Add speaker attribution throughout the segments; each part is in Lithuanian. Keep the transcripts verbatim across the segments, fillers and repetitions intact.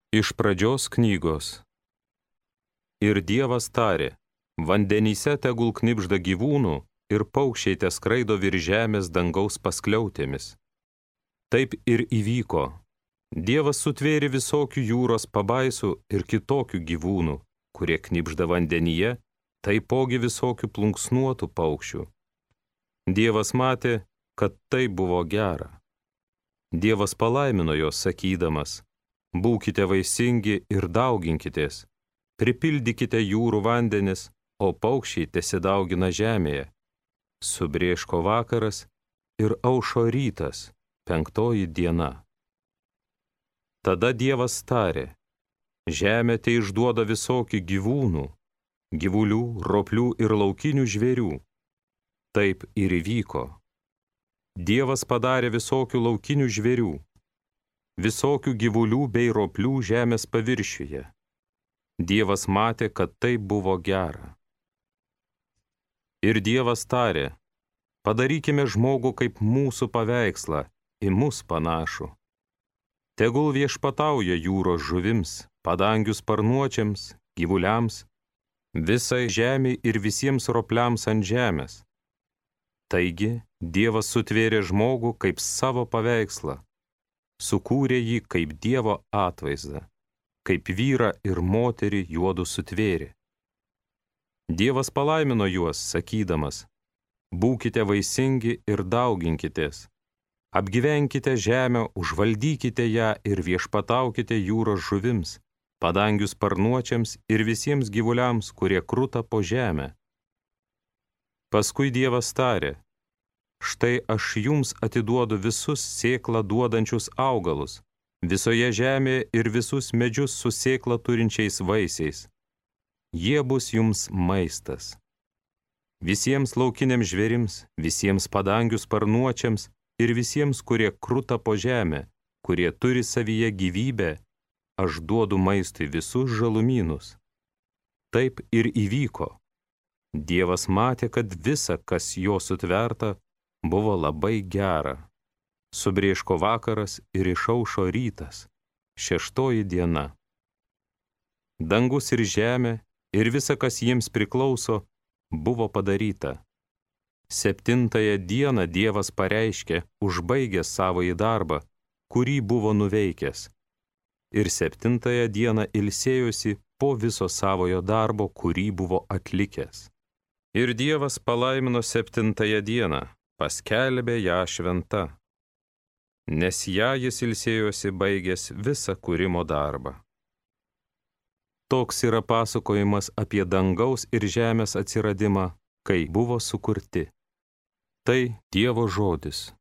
Speaker 1: Iš pradžios knygos. Ir Dievas tarė, vandenyse tegul knibžda gyvūnų ir paukščiai te skraido virš žemės dangaus paskliautėmis. Taip ir įvyko. Dievas sutvėrė visokių jūros pabaisų ir kitokių gyvūnų, kurie knibžda vandenyje, taipogi visokių plunksnuotų paukščių. Dievas matė, kad tai buvo gera. Dievas palaimino juos sakydamas, būkite vaisingi ir dauginkitės, pripildykite jūrų vandenis, o paukščiai tesidaugina žemėje. Subrėško vakaras ir aušo rytas, penktoji diena. Tada Dievas tarė, žemė te išduoda visokių gyvūnų, gyvulių, roplių ir laukinių žvėrių. Taip ir įvyko. Dievas padarė visokių laukinių žvėrių, visokių gyvulių bei roplių žemės paviršiuje. Dievas matė, kad tai buvo gera. Ir Dievas tarė, padarykime žmogų kaip mūsų paveikslą, į mus panašų. Tegul viešpatauja jūros žuvims, padangių sparnuočiams, gyvuliams, visai žemei ir visiems ropliams ant žemės. Taigi, Dievas sutvėrė žmogų kaip savo paveikslą, sukūrė jį kaip Dievo atvaizdą, kaip vyrą ir moterį juodu sutvėrė. Dievas palaimino juos, sakydamas, būkite vaisingi ir dauginkitės, apgyvenkite žemę, užvaldykite ją ir viešpataukite jūros žuvims, padangių sparnuočiams ir visiems gyvuliams, kurie kruta po žemę. Paskui Dievas tarė, štai aš jums atiduodu visus sėklą duodančius augalus, visoje žemėje ir visus medžius su sėklą turinčiais vaisiais. Jie bus jums maistas. Visiems laukiniams žvėrims, visiems padangių sparnuočiams ir visiems, kurie kruta po žemę, kurie turi savyje gyvybę, aš duodu maistui visus žalumynus. Taip ir įvyko. Dievas matė, kad visa, kas jo sutverta, buvo labai gera. Subrėško vakaras ir išaušo rytas, šeštoji diena. Dangus ir žemė ir visa, kas jiems priklauso, buvo padaryta. Septintąją dieną Dievas pareiškė, užbaigęs savąjį darbą, kurį buvo nuveikęs. Ir septintąją dieną ilsėjosi po viso savojo darbo, kurį buvo atlikęs. Ir Dievas palaimino septintąją dieną, paskelbė ją šventa, nes ją jis ilsėjosi baigęs visą kūrimo darbą. Toks yra pasakojimas apie dangaus ir žemės atsiradimą, kai buvo sukurti. Tai Dievo žodis.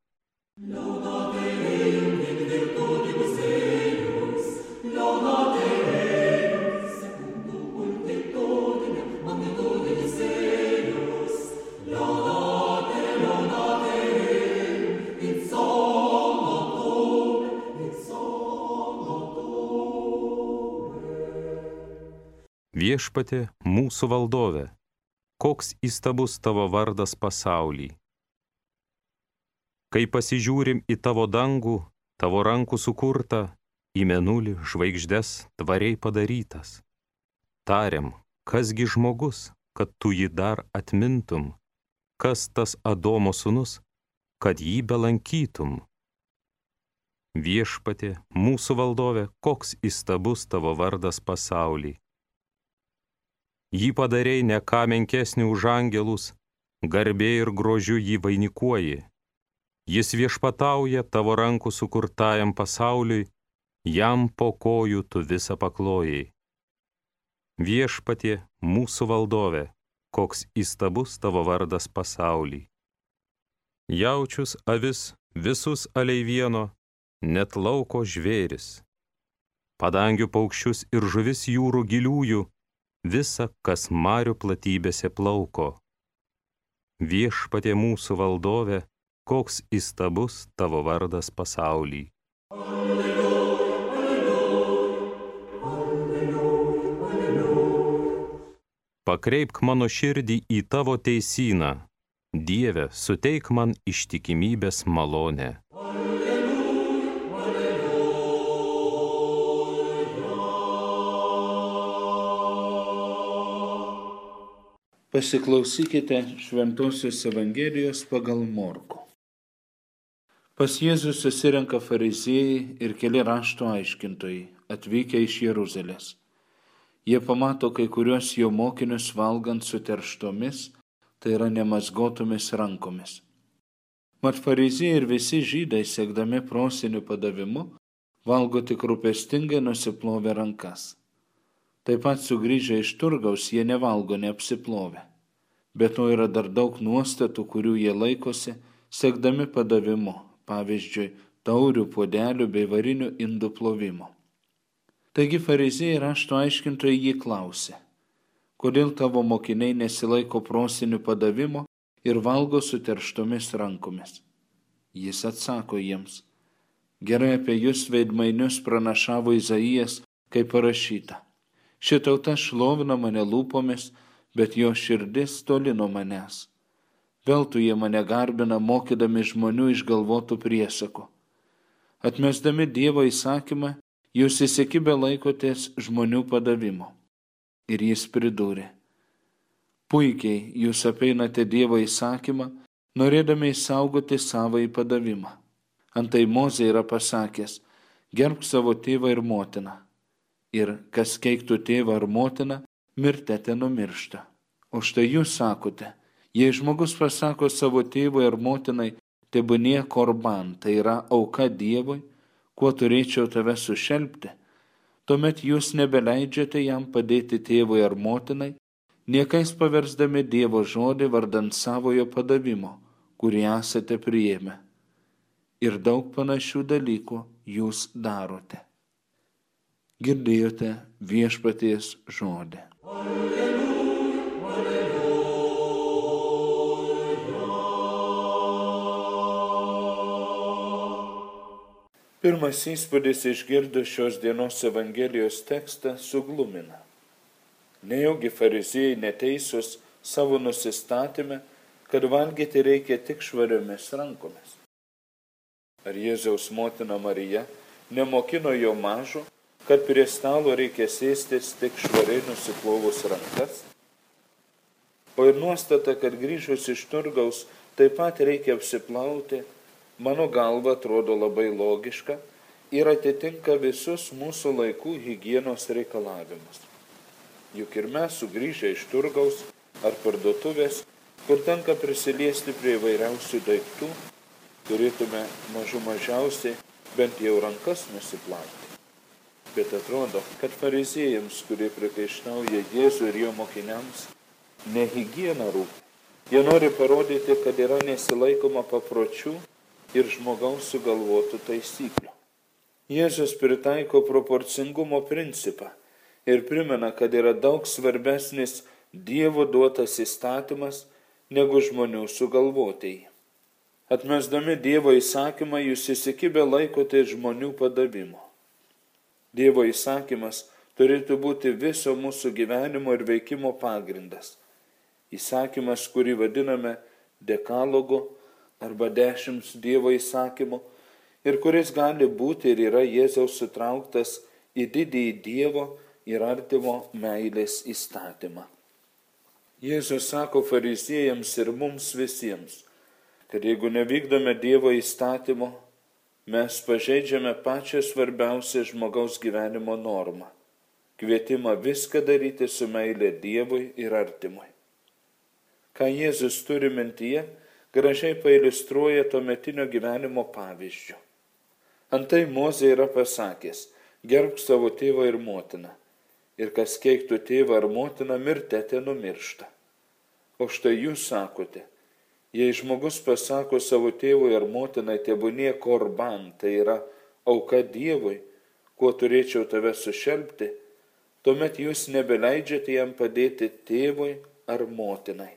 Speaker 1: Viešpatie, mūsų valdove, koks įstabus tavo vardas pasauly. Kai pasižiūrim į tavo dangų, tavo rankų sukurtą, į mėnulį, žvaigždes, tvariai padarytas. Tariam, kasgi žmogus, kad tu jį dar atmintum, kas tas Adomo sūnus, kad jį belankytum. Viešpatie, mūsų valdove, koks įstabus tavo vardas pasauly. Jį padarei ne ką menkesnį už angelus, garbė ir grožiu jį vainikuoji. Jis viešpatauja tavo rankų sukurtajam pasauliui, jam po kojų tu visą paklojai. Viešpatie, mūsų valdove, koks įstabus tavo vardas pasauly. Jaučius, avis, visus aleivieno, net lauko žvėris. Padangių paukščius ir žuvis jūrų giliųjų, visa, kas marių platybėse plauko. Viešpatie mūsų valdove, koks įstabus tavo vardas pasauly. Alleluja, alleluja, alleluja, alleluja. Pakreipk mano širdį į tavo teisyną, Dieve, suteik man ištikimybės malonę. Alleluja, alleluja.
Speaker 2: Pasiklausykite Šventosios Evangelijos pagal Morkų. Pas Jėzų susirenka fariziejai ir keli rašto aiškintojai, atvykę iš Jeruzalės. Jie pamato kai kuriuos jo mokinius valgant su terštomis, tai yra nemazgotomis rankomis. Mat fariziejai ir visi žydai, siekdami prosinių padavimu, valgo tik rūpestingai nusiplovę rankas. Taip pat sugrįžę iš turgaus jie nevalgo neapsiplovę. Bet to yra dar daug nuostatų, kurių jie laikosi, siekdami padavimu, pavyzdžiui, taurių, puodelių bei varinių indų plovimo. Taigi fariziejai rašto aiškintojai jį klausė, kodėl tavo mokiniai nesilaiko prosinių padavimo ir valgo su terštomis rankomis. Jis atsako jiems, gerai apie jūs veidmainius pranašavo Izaijas, kaip parašyta. Ši tauta šlovina mane lūpomis, bet jo širdis toli nuo manęs. Veltui jie mane garbina, mokydami žmonių išgalvotų priesakų. Atmesdami Dievo įsakymą, jūs įsikibę laikotės žmonių padavimo. Ir jis pridūrė, puikiai jūs apeinate Dievo įsakymą, norėdami išsaugoti savąjį padavimą. Antai Mozė yra pasakęs, gerbk savo tėvą ir motiną. Ir kas keiktų tėvą ar motiną, mirte te numiršta. O štai jūs sakote, jei žmogus pasako savo tėvui ar motinai, tebūnie korban, tai yra auka Dievui, kuo turėčiau tave sušelpti, tuomet jūs nebeleidžiate jam padėti tėvui ar motinai, niekais paversdami Dievo žodį vardant savojo padavimo, kurį esate priėmę. Ir daug panašių dalykų jūs darote. Girdėjote viešpaties žodį. Alleluja, alleluja. Pirmas įspūdis išgirdus šios dienos Evangelijos tekstą suglumina. Nejaugi fariziejai neteisus savo nusistatymę, kad valgyti reikia tik švariomis rankomis. Ar Jėzaus motina Marija nemokino jo mažo, kad prie stalo reikia sėstis tik švariai nusiplovus rankas? O ir nuostata, kad grįžus iš turgaus taip pat reikia apsiplauti, mano galva atrodo labai logiška ir atitinka visus mūsų laikų higienos reikalavimus. Juk ir mes sugrįžę iš turgaus ar parduotuvės, kur tenka prisiliesti prie įvairiausių daiktų, turėtume mažų mažiausiai bent jau rankas nusiplauti. Bet atrodo, kad fariziejams, kurie prikaištauja Jėzų ir jo mokiniams, ne higiena rūpi. Jie nori parodyti, kad yra nesilaikoma papročių ir žmogaus sugalvotų taisyklių. Jėzus pritaiko proporcingumo principą ir primena, kad yra daug svarbesnis Dievo duotas įstatymas negu žmonių sugalvotieji. Atmesdami Dievo įsakymą, jūs įsikibę laikote žmonių padavimo. Dievo įsakymas turėtų būti viso mūsų gyvenimo ir veikimo pagrindas. Įsakymas, kurį vadiname dekalogu arba dešimt Dievo įsakymų ir kuris gali būti ir yra Jėzaus sutrauktas į didįjį Dievo ir artimo meilės įstatymą. Jėzus sako fariziejams ir mums visiems, kad jeigu nevykdome Dievo įstatymo, mes pažeidžiame pačią svarbiausią žmogaus gyvenimo normą – kvietimą viską daryti su meilė Dievui ir artimui. Ką Jėzus turi mintyje, gražiai pailiustruoja tuometinio gyvenimo pavyzdžių. Antai Mozė yra pasakęs, gerbk savo tėvą ir motiną, ir kas keiktų tėvą ar motiną, mirte te numiršta. O štai jūs sakote, jei žmogus pasako savo tėvui ar motinai, tebūnie korban, tai yra auka Dievui, kuo turėčiau tave sušelpti, tuomet jūs nebeleidžiate jam padėti tėvui ar motinai.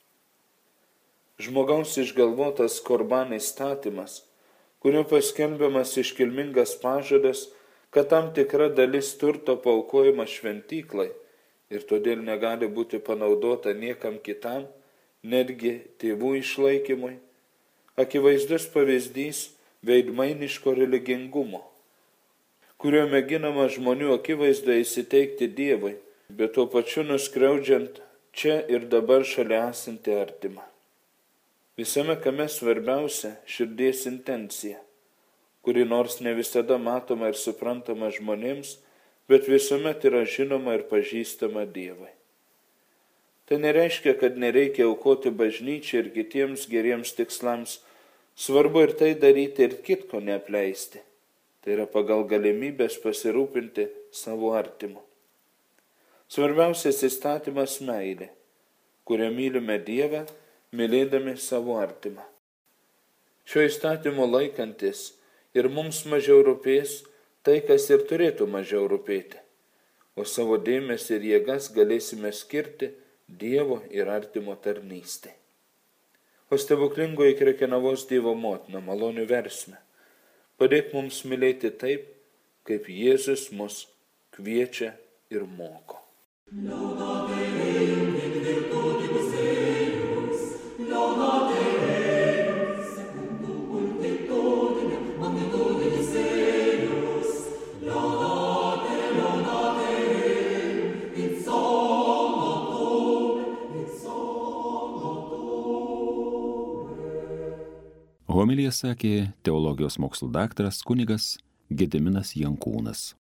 Speaker 2: Žmogaus išgalvotas korban įstatymas, kurio paskelbiamas iškilmingas pažadas, kad tam tikra dalis turto paaukojama šventyklai ir todėl negali būti panaudota niekam kitam, netgi tėvų išlaikymui, akivaizdus pavyzdys veidmainiško religingumo, kurio mėginama žmonių akivaizdoje įsiteikti Dievui, bet tuo pačiu nuskriaudžiant čia ir dabar šalia esantį artimą. Visame kame svarbiausia širdies intencija, kuri nors ne visada matoma ir suprantama žmonėms, bet visuomet yra žinoma ir pažįstama Dievui. Tai nereiškia, kad nereikia aukoti bažnyčiai ir kitiems geriems tikslams, svarbu ir tai daryti ir kitko neapleisti. Tai yra pagal galimybės pasirūpinti savo artimu. Svarbiausias įstatymas meilė, kuria mylime Dievą, mylėdami savo artimą. Šio įstatymo laikantis ir mums mažiau rūpės tai, kas ir turėtų mažiau rūpėti, o savo dėmesį ir jėgas galėsime skirti Dievo ir artimo tarnystei. O stebuklingoji Krekenavos Dievo motina malonių versme, padėk mums mylėti taip, kaip Jėzus mus kviečia ir moko.
Speaker 3: Homiliją sakė teologijos mokslų daktaras kunigas Gediminas Jankūnas.